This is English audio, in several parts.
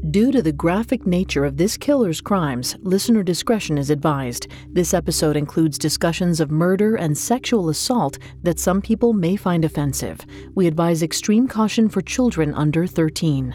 Due to the graphic nature of this killer's crimes, listener discretion is advised. This episode includes discussions of murder and sexual assault that some people may find offensive. We advise extreme caution for children under 13.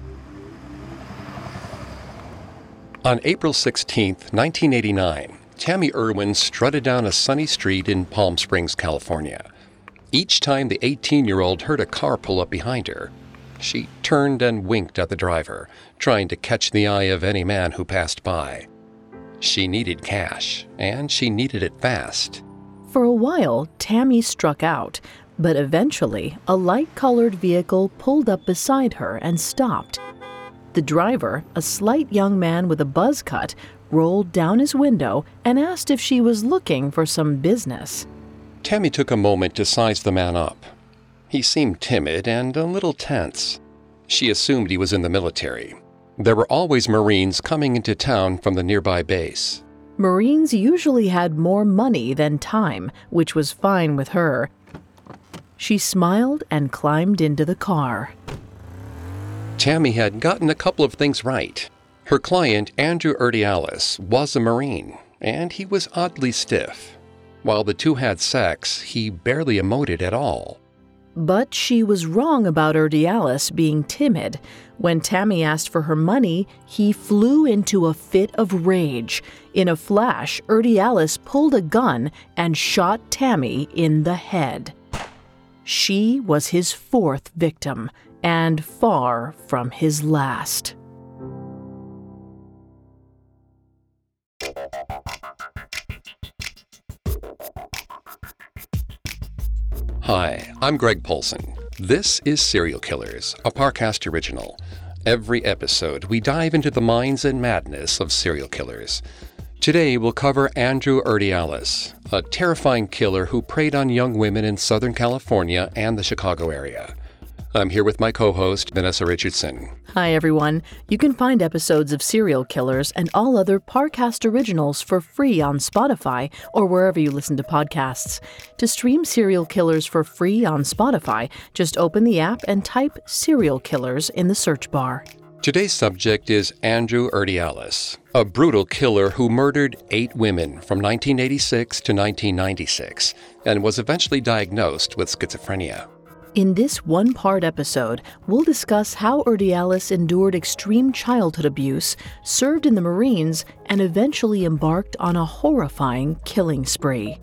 On April 16, 1989, Tammy Irwin strutted down a sunny street in Palm Springs, California. Each time the 18-year-old heard a car pull up behind her, she turned and winked at the driver, trying to catch the eye of any man who passed by. She needed cash, and she needed it fast. For a while, Tammy struck out, but eventually, a light-colored vehicle pulled up beside her and stopped. The driver, a slight young man with a buzz cut, rolled down his window and asked if she was looking for some business. Tammy took a moment to size the man up. He seemed timid and a little tense. She assumed he was in the military. There were always Marines coming into town from the nearby base. Marines usually had more money than time, which was fine with her. She smiled and climbed into the car. Tammy had gotten a couple of things right. Her client, Andrew Urdiales, was a Marine, and he was oddly stiff. While the two had sex, he barely emoted at all. But she was wrong about Urdiales being timid. When Tammy asked for her money, he flew into a fit of rage. In a flash, Urdiales pulled a gun and shot Tammy in the head. She was his fourth victim, and far from his last. Hi, I'm Greg Polson. This is Serial Killers, a Parcast original. Every episode, we dive into the minds and madness of serial killers. Today, we'll cover Andrew Urdiales, a terrifying killer who preyed on young women in Southern California and the Chicago area. I'm here with my co-host, Vanessa Richardson. Hi, everyone. You can find episodes of Serial Killers and all other Parcast originals for free on Spotify or wherever you listen to podcasts. To stream Serial Killers for free on Spotify, just open the app and type Serial Killers in the search bar. Today's subject is Andrew Urdiales, a brutal killer who murdered 8 women from 1986 to 1996 and was eventually diagnosed with schizophrenia. In this one-part episode, we'll discuss how Urdiales endured extreme childhood abuse, served in the Marines, and eventually embarked on a horrifying killing spree.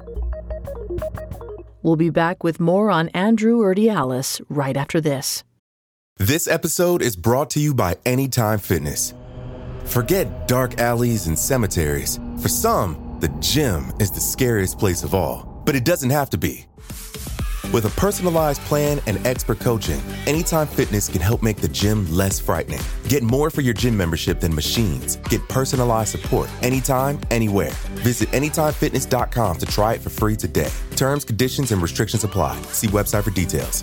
We'll be back with more on Andrew Urdiales right after this. This episode is brought to you by Anytime Fitness. Forget dark alleys and cemeteries. For some, the gym is the scariest place of all. But it doesn't have to be. With a personalized plan and expert coaching, Anytime Fitness can help make the gym less frightening. Get more for your gym membership than machines. Get personalized support anytime, anywhere. Visit AnytimeFitness.com to try it for free today. Terms, conditions, and restrictions apply. See website for details.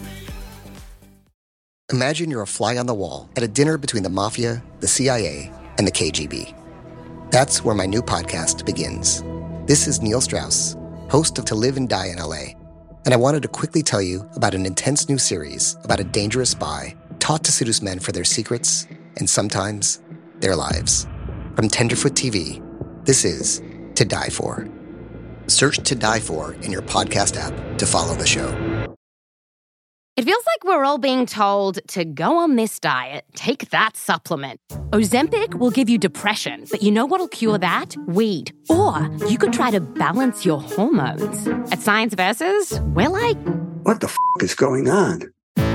Imagine you're a fly on the wall at a dinner between the Mafia, the CIA, and the KGB. That's where my new podcast begins. This is Neil Strauss, host of To Live and Die in LA. And I wanted to quickly tell you about an intense new series about a dangerous spy taught to seduce men for their secrets and sometimes their lives. From Tenderfoot TV, this is To Die For. Search To Die For in your podcast app to follow the show. It feels like we're all being told to go on this diet, take that supplement. Ozempic will give you depression, but you know what'll cure that? Weed. Or you could try to balance your hormones. At Science Versus, we're like, what the is going on?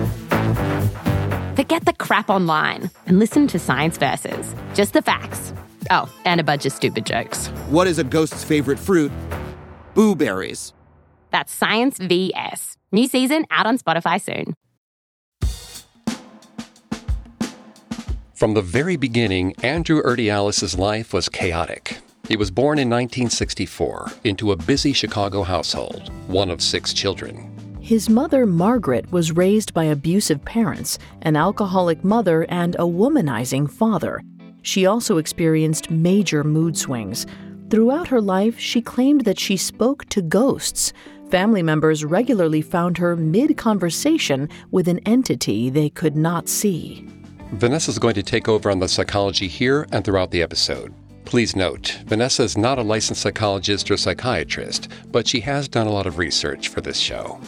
Forget the crap online and listen to Science Versus. Just the facts. Oh, and a bunch of stupid jokes. What is a ghost's favorite fruit? Blueberries. That's Science VS. New season out on Spotify soon. From the very beginning, Andrew Urdiales' life was chaotic. He was born in 1964 into a busy Chicago household, one of 6 children. His mother, Margaret, was raised by abusive parents, an alcoholic mother, and a womanizing father. She also experienced major mood swings. Throughout her life, she claimed that she spoke to ghosts. Family members regularly found her mid-conversation with an entity they could not see. Vanessa's going to take over on the psychology here and throughout the episode. Please note, Vanessa is not a licensed psychologist or psychiatrist, but she has done a lot of research for this show.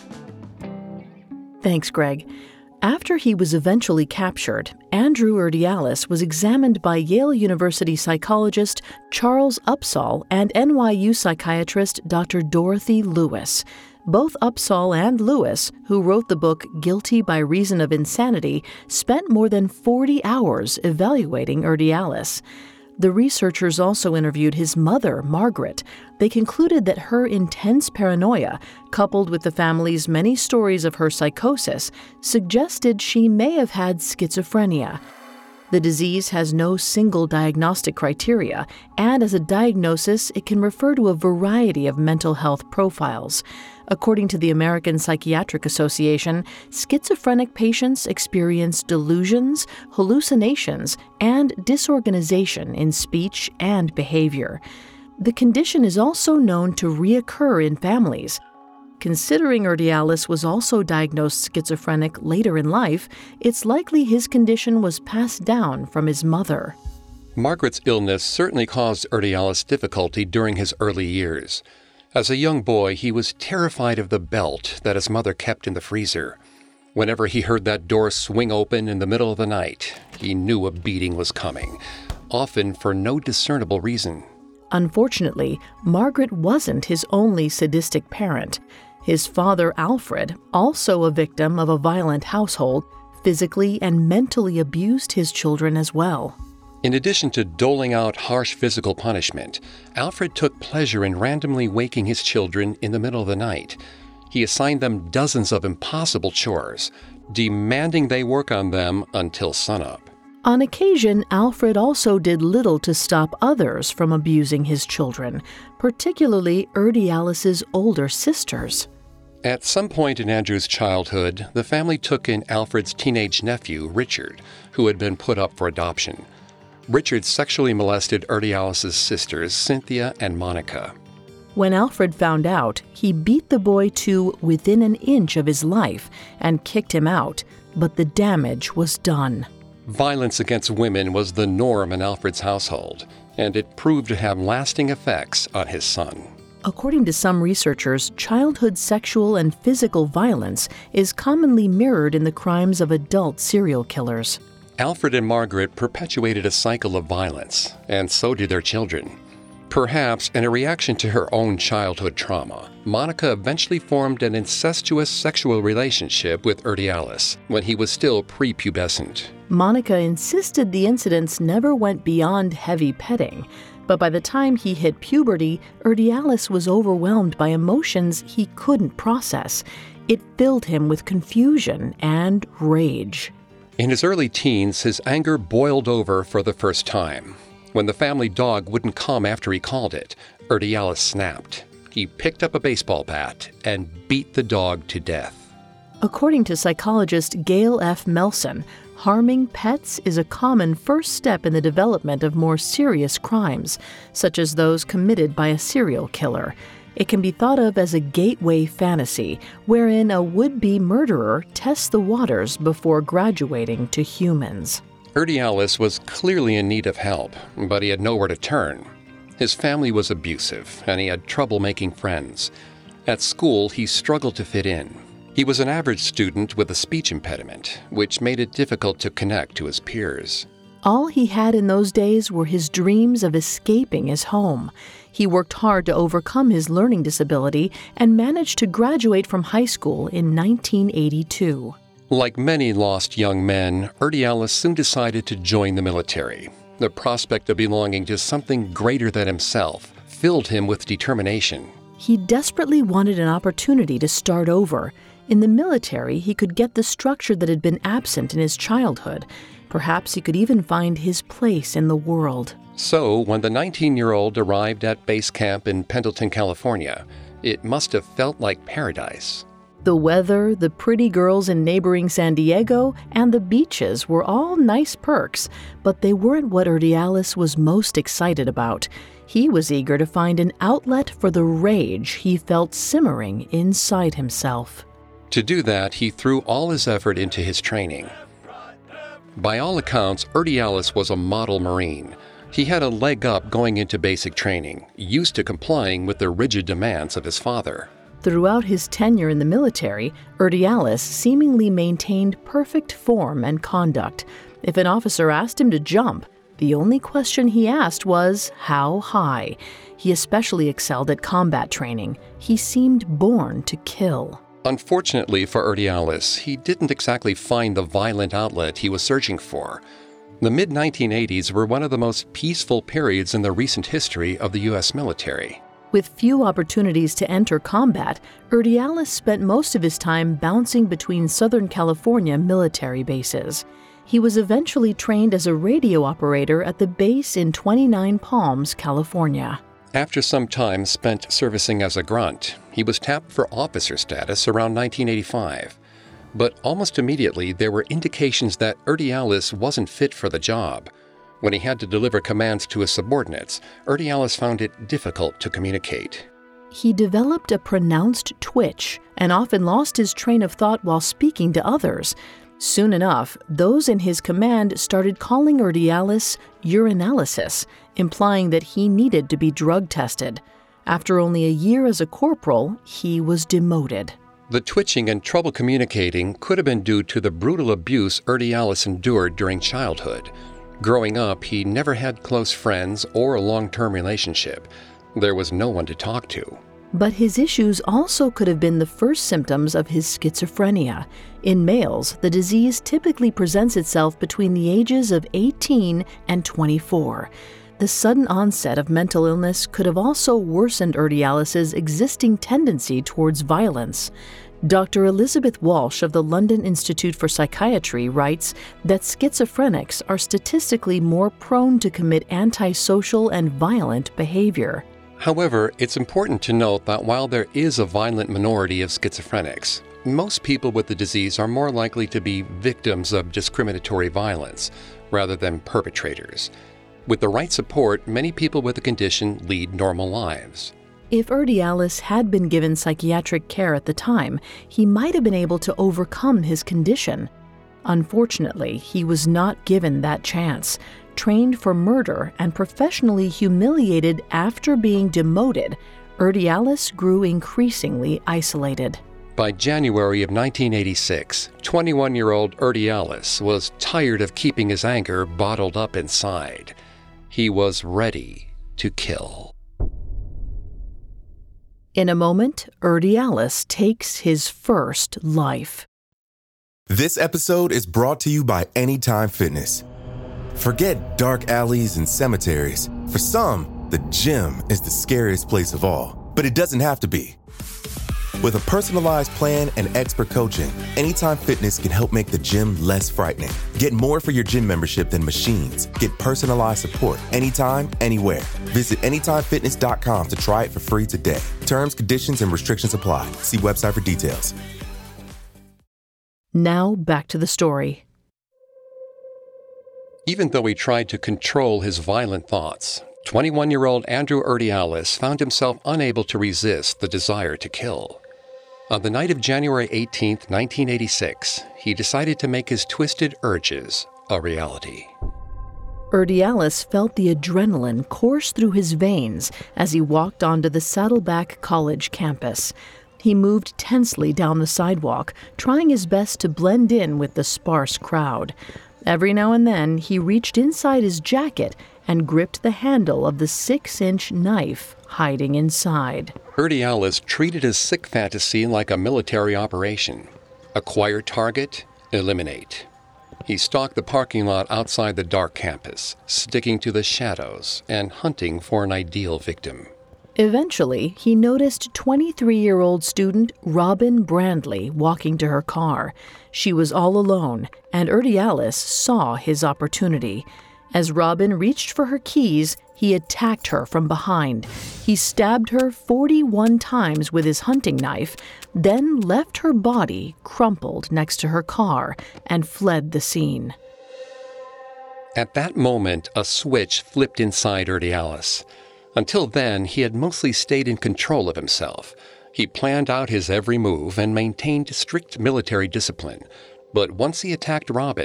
Thanks, Greg. After he was eventually captured, Andrew Urdialis was examined by Yale University psychologist Charles Upsall and NYU psychiatrist Dr. Dorothy Lewis. Both Upsall and Lewis, who wrote the book Guilty by Reason of Insanity, spent more than 40 hours evaluating Urdialis. The researchers also interviewed his mother, Margaret. They concluded that her intense paranoia, coupled with the family's many stories of her psychosis, suggested she may have had schizophrenia. The disease has no single diagnostic criteria, and as a diagnosis, it can refer to a variety of mental health profiles. According to the American Psychiatric Association, schizophrenic patients experience delusions, hallucinations, and disorganization in speech and behavior. The condition is also known to reoccur in families. Considering Urdialis was also diagnosed schizophrenic later in life, it's likely his condition was passed down from his mother. Margaret's illness certainly caused Urdialis difficulty during his early years. As a young boy, he was terrified of the belt that his mother kept in the freezer. Whenever he heard that door swing open in the middle of the night, he knew a beating was coming, often for no discernible reason. Unfortunately, Margaret wasn't his only sadistic parent. His father, Alfred, also a victim of a violent household, physically and mentally abused his children as well. In addition to doling out harsh physical punishment, Alfred took pleasure in randomly waking his children in the middle of the night. He assigned them dozens of impossible chores, demanding they work on them until sunup. On occasion, Alfred also did little to stop others from abusing his children, particularly Urdialis's older sisters. At some point in Andrew's childhood, the family took in Alfred's teenage nephew, Richard, who had been put up for adoption. Richard sexually molested Urdialis's sisters, Cynthia and Monica. When Alfred found out, he beat the boy to within an inch of his life and kicked him out, but the damage was done. Violence against women was the norm in Alfred's household, and it proved to have lasting effects on his son. According to some researchers, childhood sexual and physical violence is commonly mirrored in the crimes of adult serial killers. Alfred and Margaret perpetuated a cycle of violence, and so did their children. Perhaps in a reaction to her own childhood trauma, Monica eventually formed an incestuous sexual relationship with Urdialis when he was still prepubescent. Monica insisted the incidents never went beyond heavy petting, but by the time he hit puberty, Urdialis was overwhelmed by emotions he couldn't process. It filled him with confusion and rage. In his early teens, his anger boiled over for the first time. When the family dog wouldn't come after he called it, Urdialis snapped. He picked up a baseball bat and beat the dog to death. According to psychologist Gail F. Melson, harming pets is a common first step in the development of more serious crimes, such as those committed by a serial killer. It can be thought of as a gateway fantasy, wherein a would-be murderer tests the waters before graduating to humans. Urdialis was clearly in need of help, but he had nowhere to turn. His family was abusive, and he had trouble making friends. At school, he struggled to fit in. He was an average student with a speech impediment, which made it difficult to connect to his peers. All he had in those days were his dreams of escaping his home. He worked hard to overcome his learning disability and managed to graduate from high school in 1982. Like many lost young men, Urdialis soon decided to join the military. The prospect of belonging to something greater than himself filled him with determination. He desperately wanted an opportunity to start over. In the military, he could get the structure that had been absent in his childhood. Perhaps he could even find his place in the world. So, when the 19-year-old arrived at base camp in Pendleton, California, it must have felt like paradise. The weather, the pretty girls in neighboring San Diego, and the beaches were all nice perks, but they weren't what Urdialis was most excited about. He was eager to find an outlet for the rage he felt simmering inside himself. To do that, he threw all his effort into his training. By all accounts, Urdialis was a model Marine. He had a leg up going into basic training, used to complying with the rigid demands of his father. Throughout his tenure in the military, Urdialis seemingly maintained perfect form and conduct. If an officer asked him to jump, the only question he asked was, how high? He especially excelled at combat training. He seemed born to kill. Unfortunately for Urdialis, he didn't exactly find the violent outlet he was searching for. The mid-1980s were one of the most peaceful periods in the recent history of the U.S. military. With few opportunities to enter combat, Urdialis spent most of his time bouncing between Southern California military bases. He was eventually trained as a radio operator at the base in 29 Palms, California. After some time spent servicing as a grunt, he was tapped for officer status around 1985. But almost immediately, there were indications that Urdialis wasn't fit for the job. When he had to deliver commands to his subordinates, Urdialis found it difficult to communicate. He developed a pronounced twitch and often lost his train of thought while speaking to others. Soon enough, those in his command started calling Urdialis urinalysis, implying that he needed to be drug tested. After only a year as a corporal, he was demoted. The twitching and trouble communicating could have been due to the brutal abuse Urdialis endured during childhood. Growing up, he never had close friends or a long-term relationship. There was no one to talk to. But his issues also could have been the first symptoms of his schizophrenia. In males, the disease typically presents itself between the ages of 18 and 24. The sudden onset of mental illness could have also worsened Urdialis's existing tendency towards violence. Dr. Elizabeth Walsh of the London Institute for Psychiatry writes that schizophrenics are statistically more prone to commit antisocial and violent behavior. However, it's important to note that while there is a violent minority of schizophrenics, most people with the disease are more likely to be victims of discriminatory violence rather than perpetrators. With the right support, many people with the condition lead normal lives. If Urdialis had been given psychiatric care at the time, he might have been able to overcome his condition. Unfortunately, he was not given that chance. Trained for murder and professionally humiliated after being demoted, Urdialis grew increasingly isolated. By January of 1986, 21-year-old Urdialis was tired of keeping his anger bottled up inside. He was ready to kill. In a moment, Urdialis takes his first life. This episode is brought to you by Anytime Fitness. Forget dark alleys and cemeteries. For some, the gym is the scariest place of all, but it doesn't have to be. With a personalized plan and expert coaching, Anytime Fitness can help make the gym less frightening. Get more for your gym membership than machines. Get personalized support anytime, anywhere. Visit AnytimeFitness.com to try it for free today. Terms, conditions, and restrictions apply. See website for details. Now back to the story. Even though he tried to control his violent thoughts, 21-year-old Andrew Urdialis found himself unable to resist the desire to kill. On the night of January 18, 1986, he decided to make his twisted urges a reality. Urdialis felt the adrenaline course through his veins as he walked onto the Saddleback College campus. He moved tensely down the sidewalk, trying his best to blend in with the sparse crowd. Every now and then, he reached inside his jacket and gripped the handle of the 6-inch knife hiding inside. Urdialis treated his sick fantasy like a military operation. Acquire target, eliminate. He stalked the parking lot outside the dark campus, sticking to the shadows and hunting for an ideal victim. Eventually, he noticed 23-year-old student Robin Brandley walking to her car. She was all alone, and Urdialis saw his opportunity. As Robin reached for her keys, he attacked her from behind. He stabbed her 41 times with his hunting knife, then left her body crumpled next to her car and fled the scene. At that moment, a switch flipped inside Urdialis. Until then, he had mostly stayed in control of himself. He planned out his every move and maintained strict military discipline. But once he attacked Robin,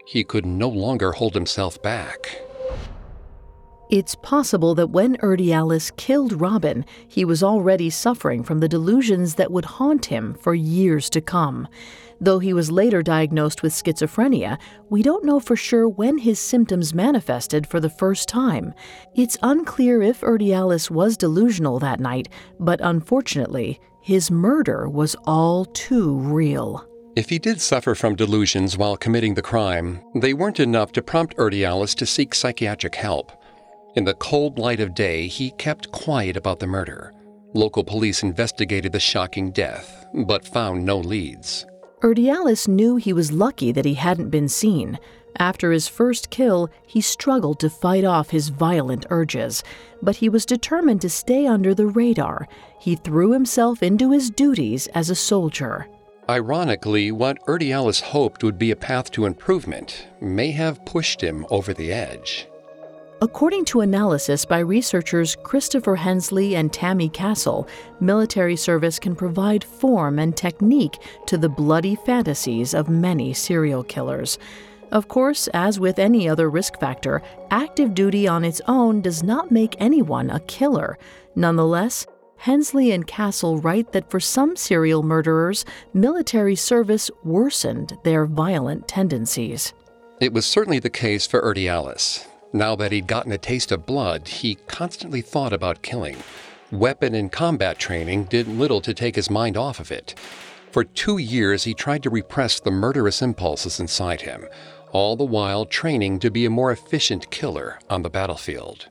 He could no longer hold himself back. It's possible that when Urdialis killed Robin, he was already suffering from the delusions that would haunt him for years to come. Though he was later diagnosed with schizophrenia, we don't know for sure when his symptoms manifested for the first time. It's unclear if Urdialis was delusional that night, but unfortunately, his murder was all too real. If he did suffer from delusions while committing the crime, they weren't enough to prompt Urdialis to seek psychiatric help. In the cold light of day, he kept quiet about the murder. Local police investigated the shocking death, but found no leads. Urdialis knew he was lucky that he hadn't been seen. After his first kill, he struggled to fight off his violent urges, but he was determined to stay under the radar. He threw himself into his duties as a soldier. Ironically, what Urdialis hoped would be a path to improvement may have pushed him over the edge. According to analysis by researchers Christopher Hensley and Tammy Castle, military service can provide form and technique to the bloody fantasies of many serial killers. Of course, as with any other risk factor, active duty on its own does not make anyone a killer. Nonetheless, Hensley and Castle write that for some serial murderers, military service worsened their violent tendencies. It was certainly the case for Urdialis. Now that he'd gotten a taste of blood, he constantly thought about killing. Weapon and combat training did little to take his mind off of it. For 2 years, he tried to repress the murderous impulses inside him, all the while training to be a more efficient killer on the battlefield.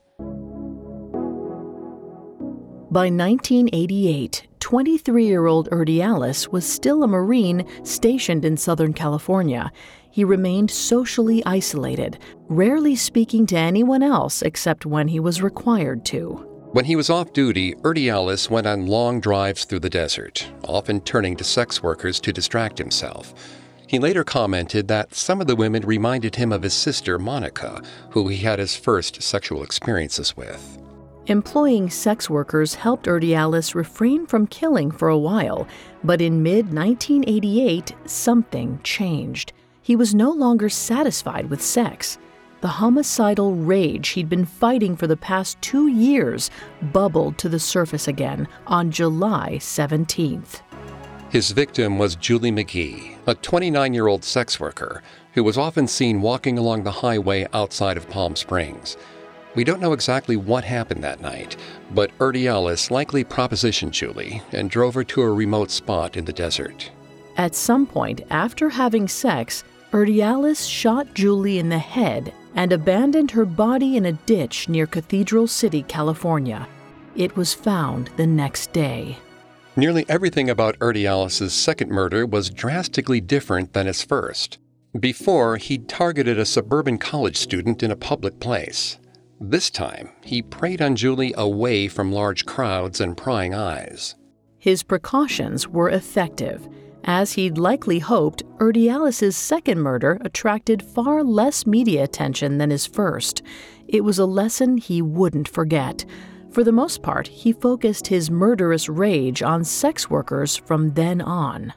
By 1988, 23-year-old Urdialis was still a Marine stationed in Southern California. He remained socially isolated, rarely speaking to anyone else except when he was required to. When he was off duty, Urdialis went on long drives through the desert, often turning to sex workers to distract himself. He later commented that some of the women reminded him of his sister, Monica, who he had his first sexual experiences with. Employing sex workers helped Urdialis refrain from killing for a while, but in mid-1988, something changed. He was no longer satisfied with sex. The homicidal rage he'd been fighting for the past 2 years bubbled to the surface again on July 17th. His victim was Julie McGee, a 29-year-old sex worker who was often seen walking along the highway outside of Palm Springs. We don't know exactly what happened that night, but Urdialis likely propositioned Julie and drove her to a remote spot in the desert. At some point after having sex, Urdialis shot Julie in the head and abandoned her body in a ditch near Cathedral City, California. It was found the next day. Nearly everything about Urdialis' second murder was drastically different than his first. Before, he'd targeted a suburban college student in a public place. This time, he preyed on Julie away from large crowds and prying eyes. His precautions were effective. As he'd likely hoped, Urdialis' second murder attracted far less media attention than his first. It was a lesson he wouldn't forget. For the most part, he focused his murderous rage on sex workers from then on.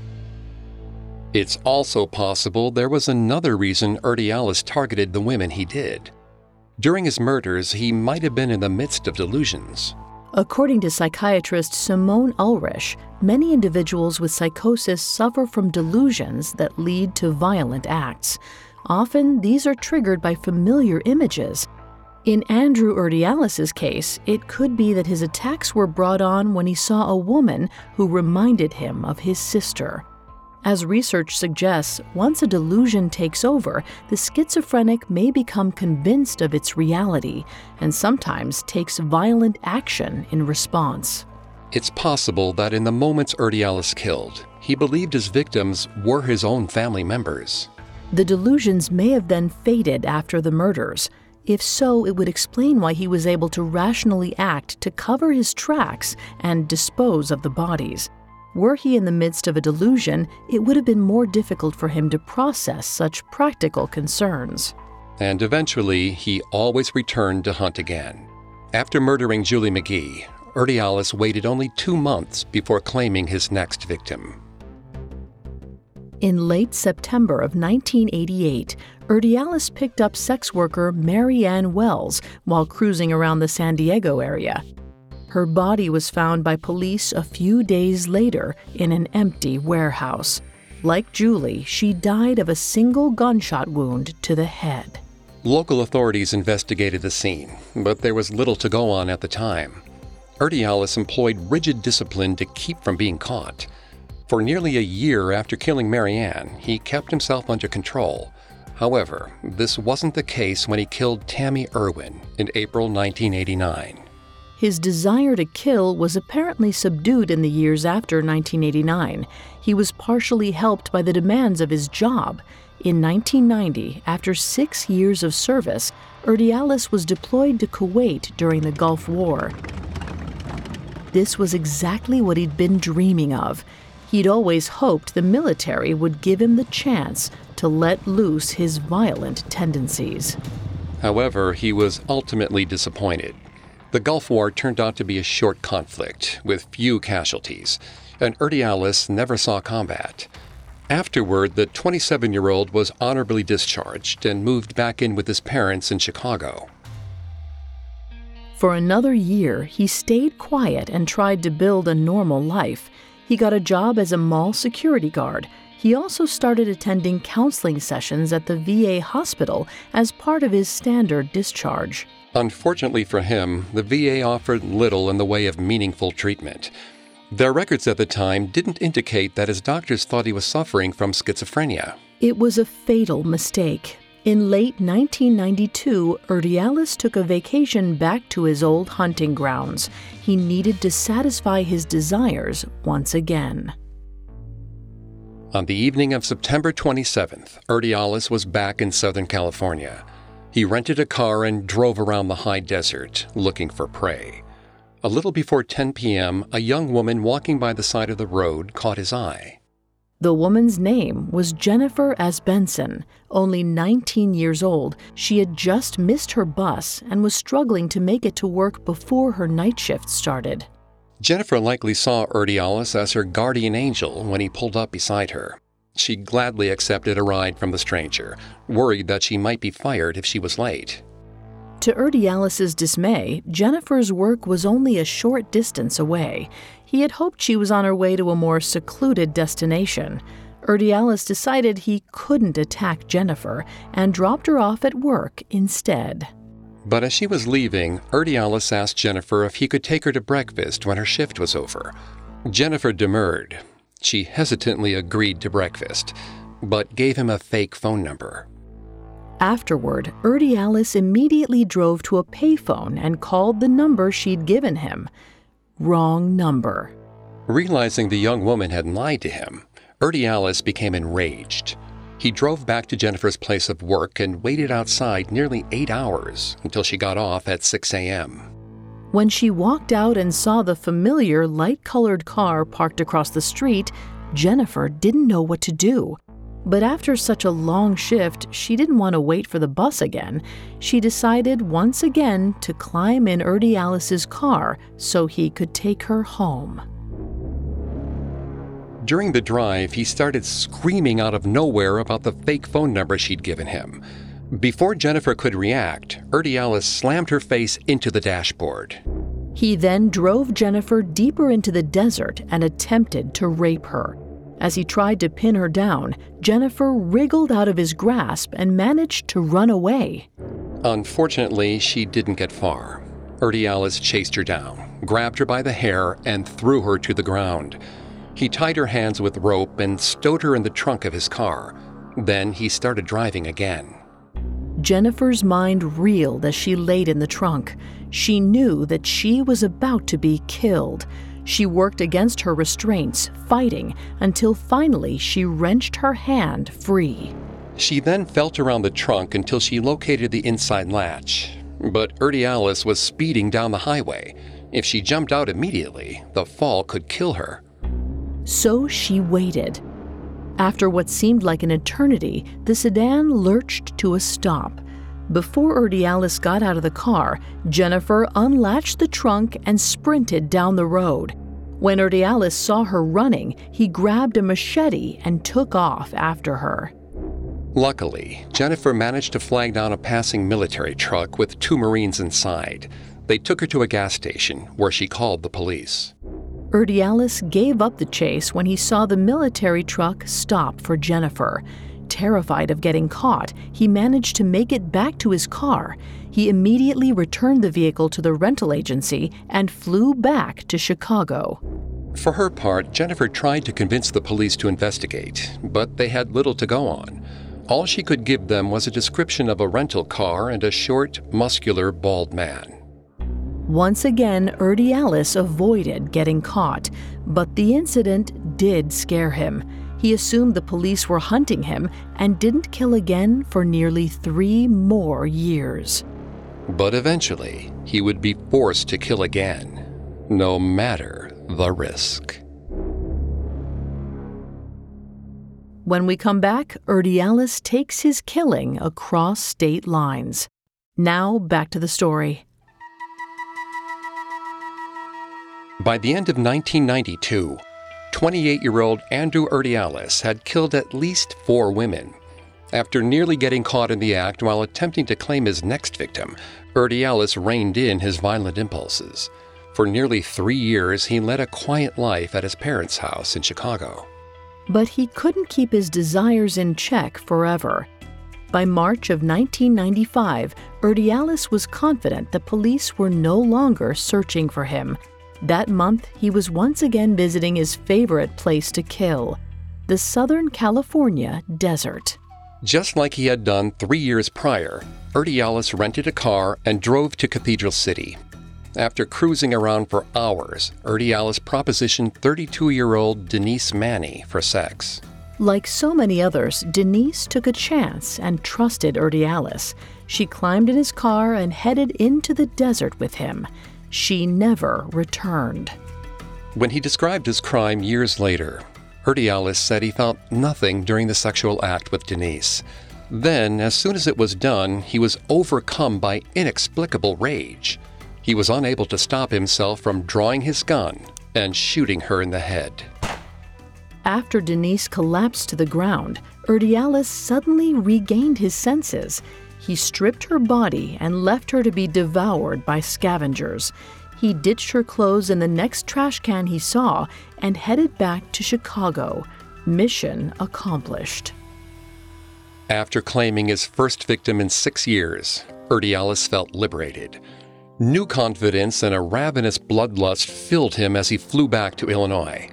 It's also possible there was another reason Urdialis targeted the women he did. During his murders, he might have been in the midst of delusions. According to psychiatrist Simone Ulrich, many individuals with psychosis suffer from delusions that lead to violent acts. Often, these are triggered by familiar images. In Andrew Urdialis' case, it could be that his attacks were brought on when he saw a woman who reminded him of his sister. As research suggests, once a delusion takes over, the schizophrenic may become convinced of its reality and sometimes takes violent action in response. It's possible that in the moments Urdialis killed, he believed his victims were his own family members. The delusions may have then faded after the murders. If so, it would explain why he was able to rationally act to cover his tracks and dispose of the bodies. Were he in the midst of a delusion, it would have been more difficult for him to process such practical concerns. And eventually, he always returned to hunt again. After murdering Julie McGee, Urdialis waited only 2 months before claiming his next victim. In late September of 1988, Urdiales picked up sex worker Mary Ann Wells while cruising around the San Diego area. Her body was found by police a few days later in an empty warehouse. Like Julie, she died of a single gunshot wound to the head. Local authorities investigated the scene, but there was little to go on at the time. Urdiales employed rigid discipline to keep from being caught. For nearly a year after killing Mary Ann, he kept himself under control. However, this wasn't the case when he killed Tammy Irwin in April 1989. His desire to kill was apparently subdued in the years after 1989. He was partially helped by the demands of his job. In 1990, after 6 years of service, Urdiales was deployed to Kuwait during the Gulf War. This was exactly what he'd been dreaming of. He'd always hoped the military would give him the chance to let loose his violent tendencies. However, he was ultimately disappointed. The Gulf War turned out to be a short conflict with few casualties, and Urdiales never saw combat. Afterward, the 27-year-old was honorably discharged and moved back in with his parents in Chicago. For another year, he stayed quiet and tried to build a normal life. He got a job as a mall security guard. He also started attending counseling sessions at the VA hospital as part of his standard discharge. Unfortunately for him, the VA offered little in the way of meaningful treatment. Their records at the time didn't indicate that his doctors thought he was suffering from schizophrenia. It was a fatal mistake. In late 1992, Urdiales took a vacation back to his old hunting grounds. He needed to satisfy his desires once again. On the evening of September 27th, Urdiales was back in Southern California. He rented a car and drove around the high desert, looking for prey. A little before 10 p.m., a young woman walking by the side of the road caught his eye. The woman's name was Jennifer Asbenson. Only 19 years old, she had just missed her bus and was struggling to make it to work before her night shift started. Jennifer likely saw Urdiales as her guardian angel when he pulled up beside her. She gladly accepted a ride from the stranger, worried that she might be fired if she was late. To Urdiales' dismay, Jennifer's work was only a short distance away. He had hoped she was on her way to a more secluded destination. Urdiales decided he couldn't attack Jennifer and dropped her off at work instead. But as she was leaving, Urdiales asked Jennifer if he could take her to breakfast when her shift was over. Jennifer demurred. She hesitantly agreed to breakfast, but gave him a fake phone number. Afterward, Urdiales immediately drove to a payphone and called the number she'd given him. Wrong number. Realizing the young woman had lied to him, Urdiales became enraged. He drove back to Jennifer's place of work and waited outside nearly 8 hours until she got off at 6 a.m. When she walked out and saw the familiar light-colored car parked across the street, Jennifer didn't know what to do. But after such a long shift, she didn't want to wait for the bus again. She decided once again to climb in Urdiales' car so he could take her home. During the drive, he started screaming out of nowhere about the fake phone number she'd given him. Before Jennifer could react, Urdiales slammed her face into the dashboard. He then drove Jennifer deeper into the desert and attempted to rape her. As he tried to pin her down, Jennifer wriggled out of his grasp and managed to run away. Unfortunately, she didn't get far. Urdiales chased her down, grabbed her by the hair, and threw her to the ground. He tied her hands with rope and stowed her in the trunk of his car. Then he started driving again. Jennifer's mind reeled as she laid in the trunk. She knew that she was about to be killed. She worked against her restraints, fighting, until finally she wrenched her hand free. She then felt around the trunk until she located the inside latch. But Urdiales was speeding down the highway. If she jumped out immediately, the fall could kill her. So she waited. After what seemed like an eternity, the sedan lurched to a stop. Before Urdiales got out of the car, Jennifer unlatched the trunk and sprinted down the road. When Urdialis saw her running, he grabbed a machete and took off after her. Luckily, Jennifer managed to flag down a passing military truck with 2 Marines inside. They took her to a gas station, where she called the police. Urdialis gave up the chase when he saw the military truck stop for Jennifer. Terrified of getting caught, he managed to make it back to his car. He immediately returned the vehicle to the rental agency and flew back to Chicago. For her part, Jennifer tried to convince the police to investigate, but they had little to go on. All she could give them was a description of a rental car and a short, muscular, bald man. Once again, Urdialis avoided getting caught, but the incident did scare him. He assumed the police were hunting him and didn't kill again for nearly 3 more years. But eventually, he would be forced to kill again, no matter the risk. When we come back, Urdialis takes his killing across state lines. Now, back to the story. By the end of 1992, 28-year-old Andrew Urdialis had killed at least 4 women. After nearly getting caught in the act while attempting to claim his next victim, Urdialis reined in his violent impulses. For nearly 3 years, he led a quiet life at his parents' house in Chicago. But he couldn't keep his desires in check forever. By March of 1995, Urdialis was confident the police were no longer searching for him. That month, he was once again visiting his favorite place to kill, the Southern California desert. Just like he had done 3 years prior, Urdialis rented a car and drove to Cathedral City. After cruising around for hours, Urdialis propositioned 32-year-old Denise Manny for sex. Like so many others, Denise took a chance and trusted Urdialis. She climbed in his car and headed into the desert with him. She never returned. When he described his crime years later, Urdialis said he felt nothing during the sexual act with Denise. Then, as soon as it was done, he was overcome by inexplicable rage. He was unable to stop himself from drawing his gun and shooting her in the head. After Denise collapsed to the ground, Urdialis suddenly regained his senses. He stripped her body and left her to be devoured by scavengers. He ditched her clothes in the next trash can he saw and headed back to Chicago. Mission accomplished. After claiming his first victim in 6 years, Urdialis felt liberated. New confidence and a ravenous bloodlust filled him as he flew back to Illinois.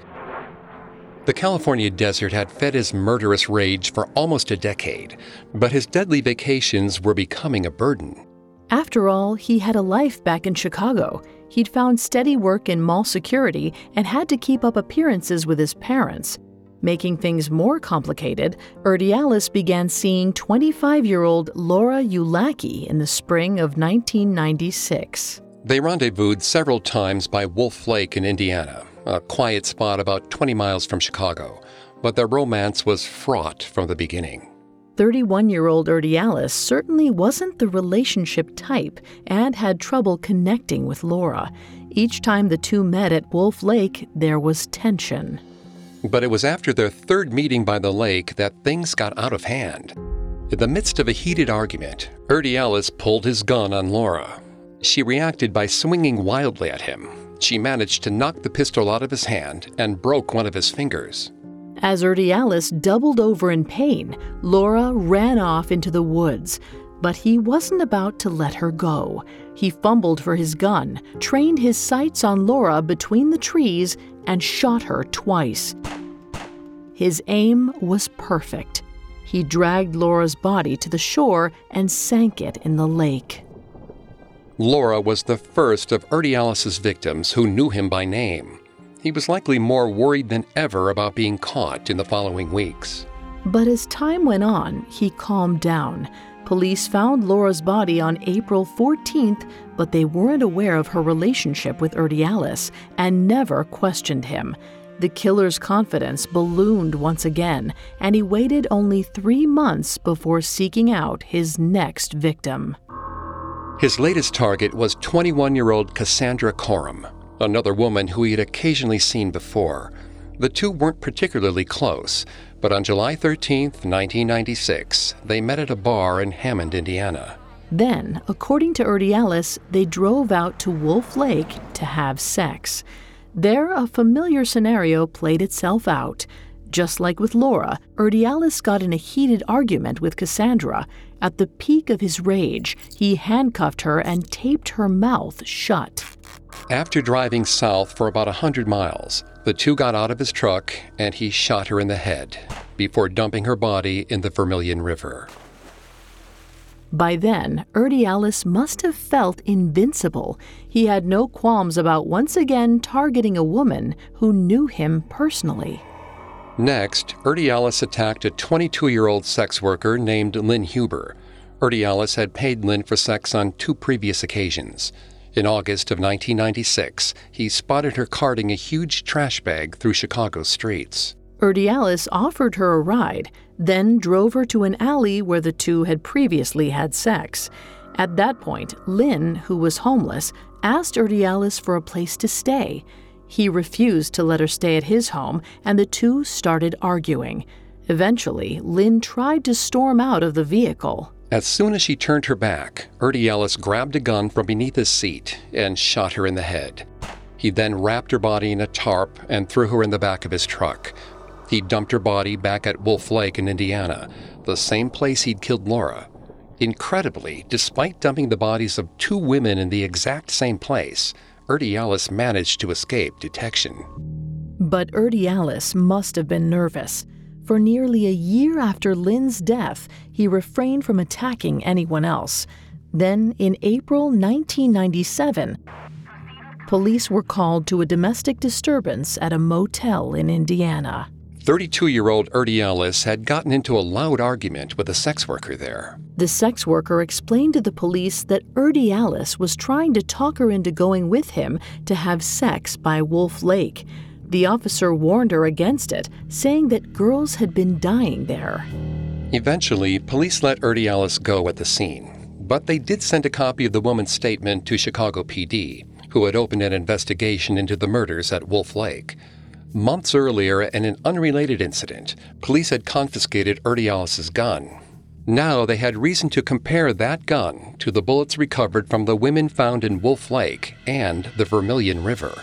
The California desert had fed his murderous rage for almost a decade, but his deadly vacations were becoming a burden. After all, he had a life back in Chicago. He'd found steady work in mall security and had to keep up appearances with his parents. Making things more complicated, Urdialis began seeing 25-year-old Laura Ulacki in the spring of 1996. They rendezvoused several times by Wolf Lake in Indiana, a quiet spot about 20 miles from Chicago, but their romance was fraught from the beginning. 31-year-old Urdialis certainly wasn't the relationship type and had trouble connecting with Laura. Each time the two met at Wolf Lake, there was tension. But it was after their third meeting by the lake that things got out of hand. In the midst of a heated argument, Urdialis pulled his gun on Laura. She reacted by swinging wildly at him. She managed to knock the pistol out of his hand and broke one of his fingers. As Urdialis doubled over in pain, Laura ran off into the woods. But he wasn't about to let her go. He fumbled for his gun, trained his sights on Laura between the trees, and shot her twice. His aim was perfect. He dragged Laura's body to the shore and sank it in the lake. Laura was the first of Urdialis' victims who knew him by name. He was likely more worried than ever about being caught in the following weeks. But as time went on, he calmed down. Police found Laura's body on April 14th, but they weren't aware of her relationship with Urdialis and never questioned him. The killer's confidence ballooned once again, and he waited only 3 months before seeking out his next victim. His latest target was 21-year-old Cassandra Coram. another woman who he had occasionally seen before. The two weren't particularly close, but on July 13, 1996, they met at a bar in Hammond, Indiana. Then, according to Urdiales, they drove out to Wolf Lake to have sex. There, a familiar scenario played itself out. Just like with Laura, Urdiales got in a heated argument with Cassandra. At the peak of his rage, he handcuffed her and taped her mouth shut. After driving south for about 100 miles, the two got out of his truck and he shot her in the head before dumping her body in the Vermilion River. By then, Urdiales must have felt invincible. He had no qualms about once again targeting a woman who knew him personally. Next, Urdiales attacked a 22-year-old sex worker named Lynn Huber. Urdiales had paid Lynn for sex on 2 previous occasions. In August of 1996, he spotted her carting a huge trash bag through Chicago's streets. Urdiales offered her a ride, then drove her to an alley where the two had previously had sex. At that point, Lynn, who was homeless, asked Urdiales for a place to stay. He refused to let her stay at his home, and the two started arguing. Eventually, Lynn tried to storm out of the vehicle. As soon as she turned her back, Urdiales grabbed a gun from beneath his seat and shot her in the head. He then wrapped her body in a tarp and threw her in the back of his truck. He dumped her body back at Wolf Lake in Indiana, the same place he'd killed Laura. Incredibly, despite dumping the bodies of 2 women in the exact same place, Urdiales managed to escape detection. But Urdiales must have been nervous. For nearly a year after Lynn's death, he refrained from attacking anyone else. Then, in April 1997, police were called to a domestic disturbance at a motel in Indiana. 32-year-old Urdiales had gotten into a loud argument with a sex worker there. The sex worker explained to the police that Urdiales was trying to talk her into going with him to have sex by Wolf Lake. The officer warned her against it, saying that girls had been dying there. Eventually, police let Urdiales go at the scene, but they did send a copy of the woman's statement to Chicago PD, who had opened an investigation into the murders at Wolf Lake. Months earlier, in an unrelated incident, police had confiscated Urdiales' gun. Now they had reason to compare that gun to the bullets recovered from the women found in Wolf Lake and the Vermilion River.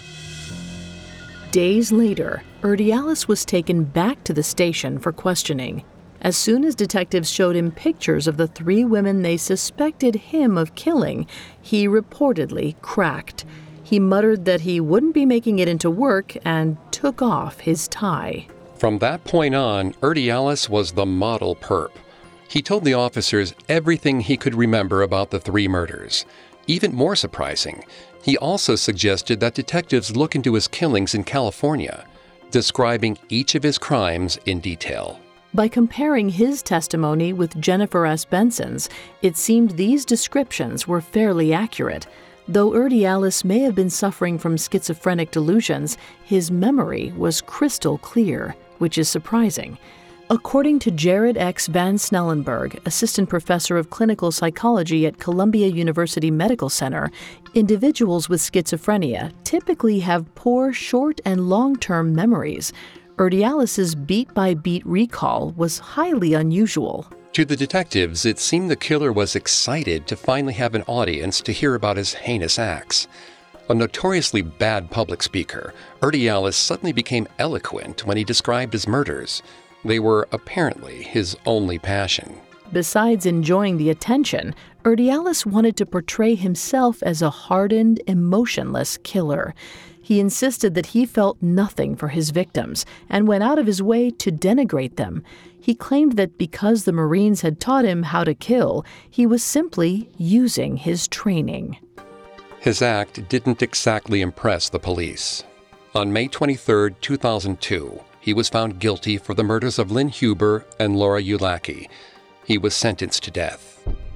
Days later, Urdiales was taken back to the station for questioning. As soon as detectives showed him pictures of the 3 women they suspected him of killing, he reportedly cracked. He muttered that he wouldn't be making it into work and took off his tie. From that point on, Urdiales was the model perp. He told the officers everything he could remember about the 3 murders. Even more surprising, he also suggested that detectives look into his killings in California, describing each of his crimes in detail. By comparing his testimony with Jennifer S. Benson's, it seemed these descriptions were fairly accurate. Though Urdiales may have been suffering from schizophrenic delusions, his memory was crystal clear, which is surprising. According to Jared X. Van Snellenberg, assistant professor of clinical psychology at Columbia University Medical Center, individuals with schizophrenia typically have poor short- and long-term memories. Urdiales' beat-by-beat recall was highly unusual. To the detectives, it seemed the killer was excited to finally have an audience to hear about his heinous acts. A notoriously bad public speaker, Urdiales suddenly became eloquent when he described his murders. They were apparently his only passion. Besides enjoying the attention, Urdiales wanted to portray himself as a hardened, emotionless killer. He insisted that he felt nothing for his victims and went out of his way to denigrate them. He claimed that because the Marines had taught him how to kill, he was simply using his training. His act didn't exactly impress the police. On May 23, 2002, he was found guilty for the murders of Lynn Huber and Laura Ulacki. He was sentenced to death.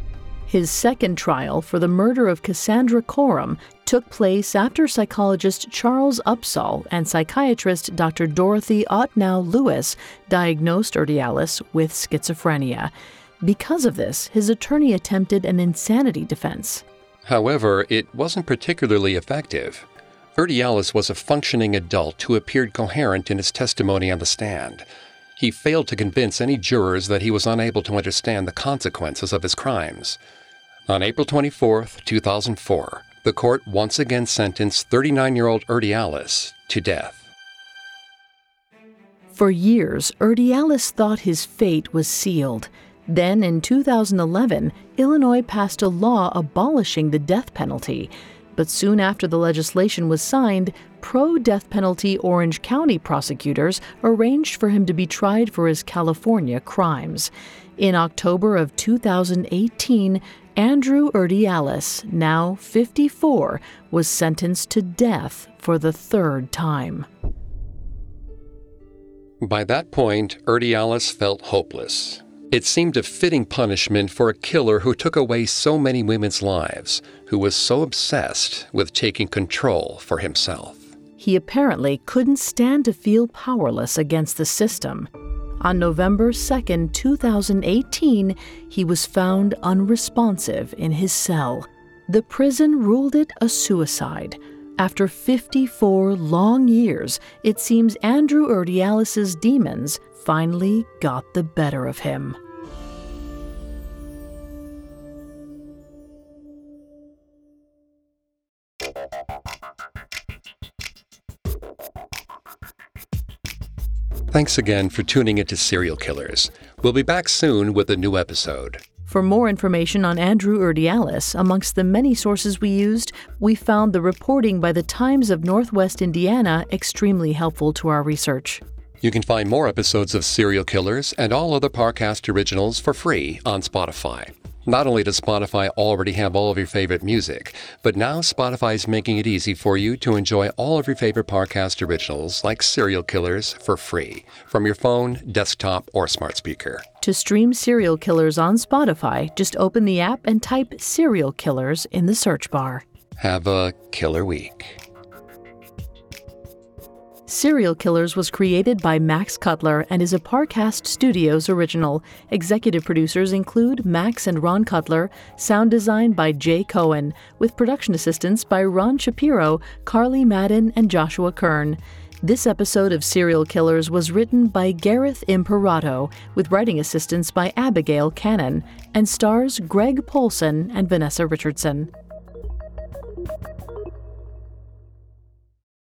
His second trial for the murder of Cassandra Coram took place after psychologist Charles Upsall and psychiatrist Dr. Dorothy Ottnow-Lewis diagnosed Urdiales with schizophrenia. Because of this, his attorney attempted an insanity defense. However, it wasn't particularly effective. Urdiales was a functioning adult who appeared coherent in his testimony on the stand. He failed to convince any jurors that he was unable to understand the consequences of his crimes. On April 24, 2004, the court once again sentenced 39-year-old Urdiales to death. For years, Urdiales thought his fate was sealed. Then, in 2011, Illinois passed a law abolishing the death penalty. But soon after the legislation was signed, pro-death penalty Orange County prosecutors arranged for him to be tried for his California crimes. In October of 2018, Andrew Urdiales, now 54, was sentenced to death for the third time. By that point, Urdiales felt hopeless. It seemed a fitting punishment for a killer who took away so many women's lives, who was so obsessed with taking control for himself. He apparently couldn't stand to feel powerless against the system. On November 2, 2018, he was found unresponsive in his cell. The prison ruled it a suicide. After 54 long years, it seems Andrew Urdiales' demons finally got the better of him. Thanks again for tuning into Serial Killers. We'll be back soon with a new episode. For more information on Andrew Urdiales, amongst the many sources we used, we found the reporting by the Times of Northwest Indiana extremely helpful to our research. You can find more episodes of Serial Killers and all other Parcast originals for free on Spotify. Not only does Spotify already have all of your favorite music, but now Spotify is making it easy for you to enjoy all of your favorite Parcast originals like Serial Killers for free from your phone, desktop, or smart speaker. To stream Serial Killers on Spotify, just open the app and type Serial Killers in the search bar. Have a killer week. Serial Killers was created by Max Cutler and is a Parcast Studios original. Executive producers include Max and Ron Cutler, sound design by Jay Cohen, with production assistance by Ron Shapiro, Carly Madden, and Joshua Kern. This episode of Serial Killers was written by Gareth Imperato, with writing assistance by Abigail Cannon, and stars Greg Polson and Vanessa Richardson.